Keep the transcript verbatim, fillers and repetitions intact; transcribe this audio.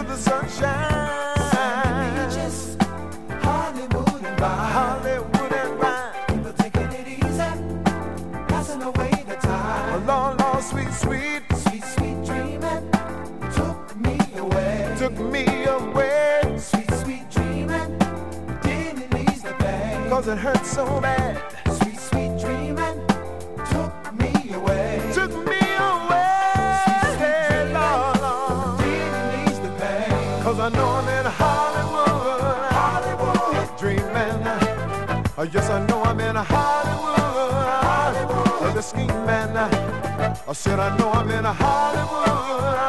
the sunshine. Sunny beaches, Hollywood and Vine. Hollywood and Vine. People taking it easy, passing away the time. Oh, Lord, Lord, sweet, sweet, Sweet, sweet dreaming took me away. took me away. Sweet, sweet dreaming didn't ease the pain. Cause it hurt so bad. Sweet, sweet dreaming took me away. Took me away. Hey, Lord, Lord. Didn't ease the pain. Cause I know I'm in Hollywood. Hollywood, Dreaming. Uh, yes, I know I'm in Hollywood. Hollywood. Uh, the scheme man. I said I know I'm in Hollywood.